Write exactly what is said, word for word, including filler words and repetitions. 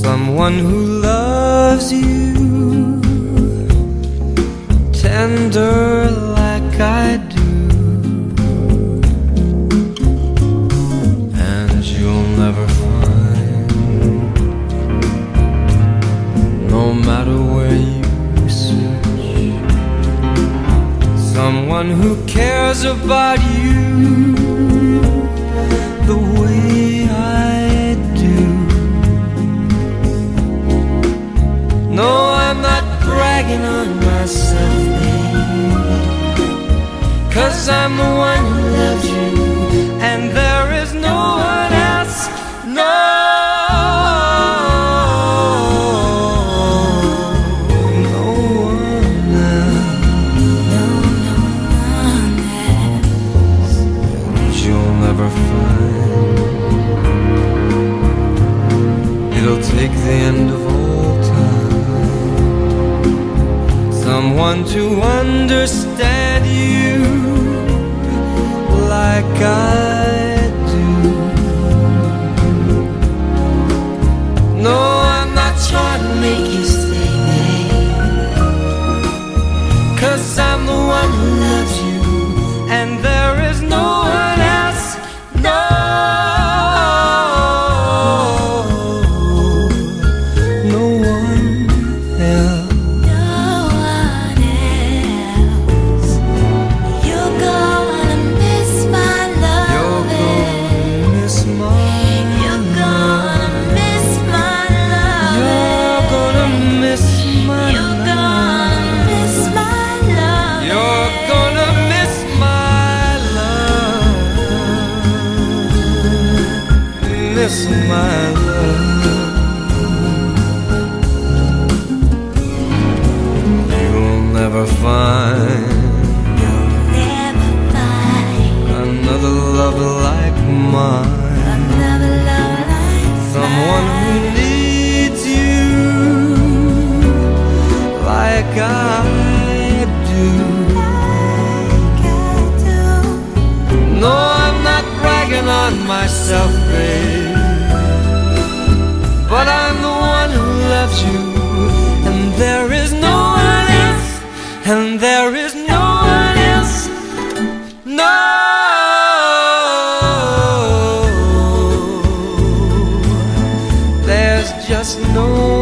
someone who loves you tender like I do, and you'll never find, no matter where you search, someone who cares about you the way I do. No, I'm not bragging on myself, babe, 'cause I'm the one who loves you, and there is no one else. No, no one else. No, no one else. And you'll never find. It'll take the end of all time, someone to understand you like I do. No, I'm not trying to make you stay, babe, 'cause I'm the one who loves you, and there is no one else. No, no one else. Miss my love. You'll never find, You'll never find another love like mine, another love like someone who needs you like I do. like I do. No, I'm not bragging on myself, babe, but I'm the one who loves you, and there is no one else, and there is no one else. No, there's just no